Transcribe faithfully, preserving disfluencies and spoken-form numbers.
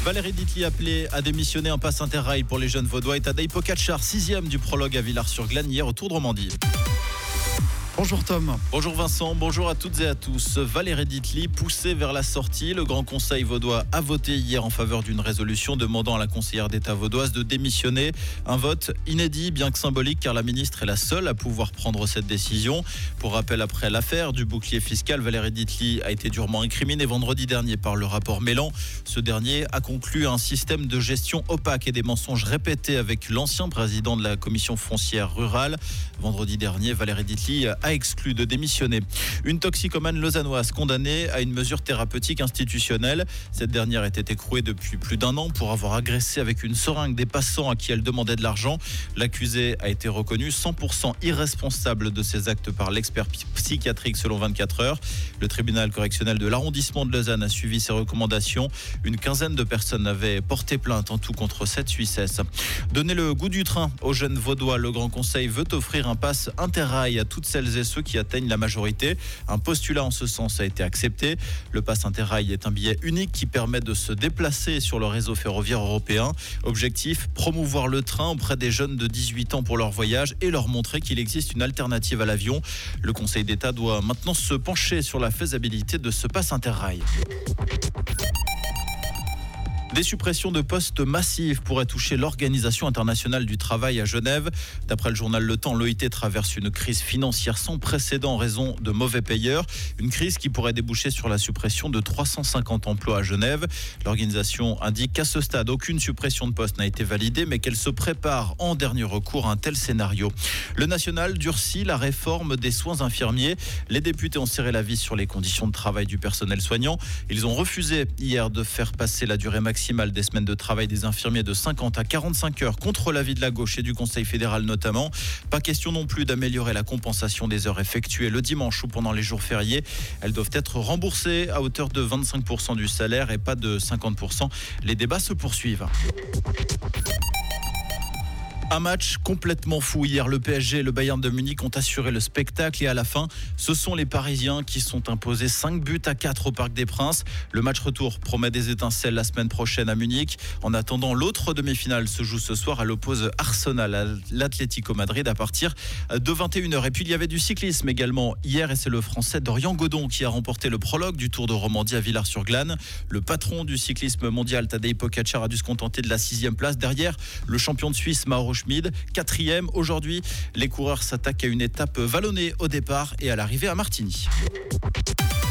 Valérie Ditli appelée à démissionner. Un pass interrail pour les jeunes vaudois. Et Tadej Pogačar, sixième du prologue à Villars-sur-Glâne hier au Tour de Romandie. Bonjour Tom. Bonjour Vincent, bonjour à toutes et à tous. Valérie Ditli poussée vers la sortie. Le Grand Conseil vaudois a voté hier en faveur d'une résolution demandant à la conseillère d'État vaudoise de démissionner. Un vote inédit, bien que symbolique, car la ministre est la seule à pouvoir prendre cette décision. Pour rappel, après l'affaire du bouclier fiscal, Valérie Ditli a été durement incriminée vendredi dernier par le rapport Mélan. Ce dernier a conclu un système de gestion opaque et des mensonges répétés avec l'ancien président de la commission foncière rurale. Vendredi dernier, Valérie Ditli a exclu de démissionner. Une toxicomane lausannoise condamnée à une mesure thérapeutique institutionnelle. Cette dernière était écrouée depuis plus d'un an pour avoir agressé avec une seringue des passants à qui elle demandait de l'argent. L'accusée a été reconnue cent pour cent irresponsable de ses actes par l'expert psychiatrique selon vingt-quatre heures. Le tribunal correctionnel de l'arrondissement de Lausanne a suivi ses recommandations. Une quinzaine de personnes avaient porté plainte en tout contre cette Suissesse. Donner le goût du train aux jeunes vaudois, le Grand Conseil veut offrir un pass interrail à toutes celles et ceux qui atteignent la majorité. Un postulat en ce sens a été accepté. Le pass interrail est un billet unique qui permet de se déplacer sur le réseau ferroviaire européen. Objectif, promouvoir le train auprès des jeunes de dix-huit ans pour leur voyage et leur montrer qu'il existe une alternative à l'avion. Le Conseil d'État doit maintenant se pencher sur la faisabilité de ce pass interrail. Des suppressions de postes massives pourraient toucher l'Organisation internationale du travail à Genève. D'après le journal Le Temps, l'O I T traverse une crise financière sans précédent en raison de mauvais payeurs. Une crise qui pourrait déboucher sur la suppression de trois cent cinquante emplois à Genève. L'organisation indique qu'à ce stade, aucune suppression de poste n'a été validée, mais qu'elle se prépare en dernier recours à un tel scénario. Le national durcit la réforme des soins infirmiers. Les députés ont serré la vis sur les conditions de travail du personnel soignant. Ils ont refusé hier de faire passer la durée maximale des semaines de travail des infirmiers de cinquante à quarante-cinq heures contre l'avis de la gauche et du Conseil fédéral notamment. Pas question non plus d'améliorer la compensation des heures effectuées le dimanche ou pendant les jours fériés. Elles doivent être remboursées à hauteur de vingt-cinq pour cent du salaire et pas de cinquante pour cent. Les débats se poursuivent. Un match complètement fou hier. Le P S G et le Bayern de Munich ont assuré le spectacle et à la fin, ce sont les Parisiens qui sont imposés cinq buts à quatre au Parc des Princes. Le match retour promet des étincelles la semaine prochaine à Munich. En attendant, l'autre demi-finale se joue ce soir. Elle oppose Arsenal à l'Atlético Madrid à partir de vingt et une heures. Et puis il y avait du cyclisme également hier et c'est le Français Dorian Godon qui a remporté le prologue du Tour de Romandie à Villars-sur-Glâne. Le patron du cyclisme mondial Tadej Pogačar a dû se contenter de la sixième place. Derrière, le champion de Suisse Mauro Schmid, quatrième. Aujourd'hui, les coureurs s'attaquent à une étape vallonnée au départ et à l'arrivée à Martigny.